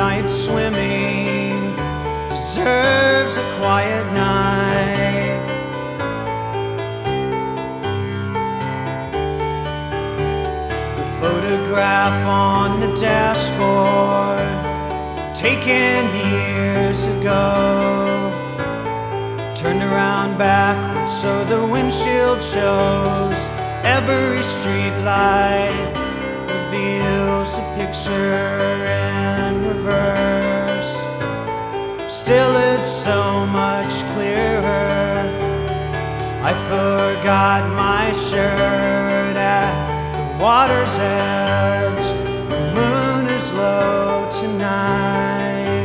Night swimming deserves a quiet night. The photograph on the dashboard, taken years ago, turned around backwards so the windshield shows. Every street light reveals a picture in reverse. Still it's so much clearer. I forgot my shirt at the water's edge. The moon is low tonight.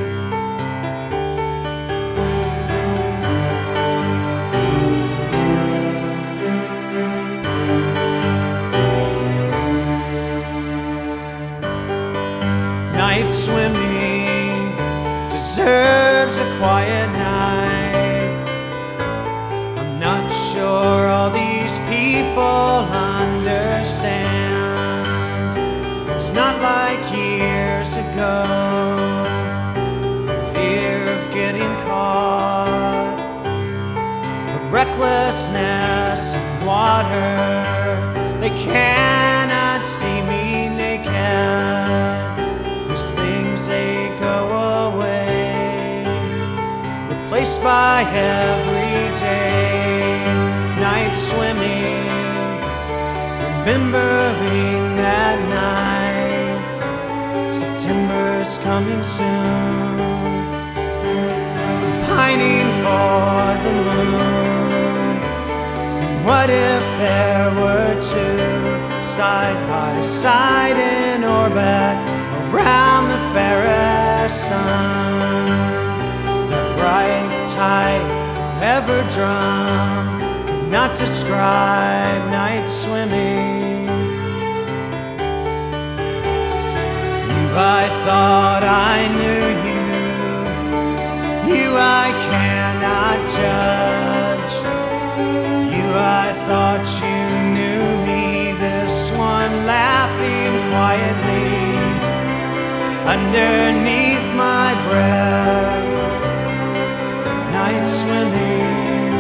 Night swimming deserves a quiet night. I'm not sure all these people understand. It's not like years ago, the fear of getting caught, the recklessness in water. They cannot see me naked. They go away, replaced by everyday night swimming, remembering that night. September's coming soon. I'm pining for the moon. And what if there were two side by side in orbit around the fairest sun? That bright, tight, forever drum could not describe night swimming. You, I thought I knew you. You, I cannot judge. You, I thought you knew me. This one laughing quietly underneath my breath. Night swimming.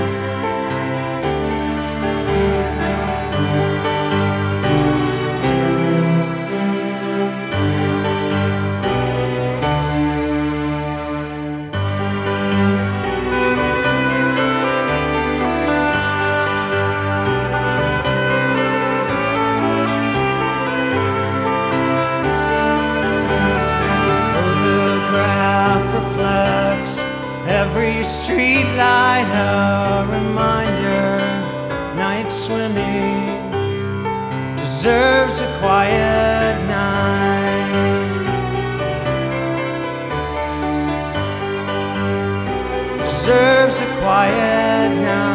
Every street light a reminder. Night swimming deserves a quiet night. Deserves a quiet night.